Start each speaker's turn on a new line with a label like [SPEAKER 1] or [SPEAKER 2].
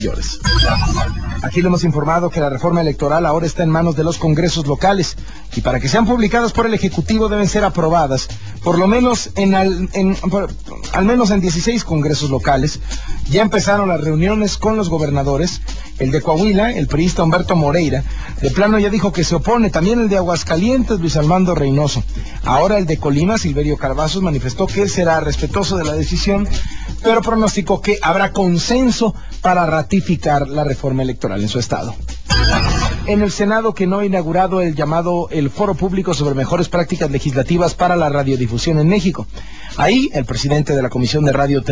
[SPEAKER 1] mayores. Aquí le hemos informado que la reforma electoral ahora está en manos de los congresos locales y para que sean publicadas por el Ejecutivo deben ser aprobadas por lo menos al menos en 16 congresos locales. Ya empezaron las reuniones con los gobernadores. El de Coahuila, el priista Humberto Moreira, de plano ya dijo que se opone. También el de Aguascalientes, Luis Armando Reynoso. Ahora el de Colima, Silverio Cavazos, manifestó que él será respetuoso de la decisión, pero pronosticó que habrá consenso para ratificar la reforma electoral en su estado. En el Senado, que no ha inaugurado el Foro Público sobre Mejores Prácticas Legislativas para la Radiodifusión en México. Ahí, el presidente de la Comisión de Radio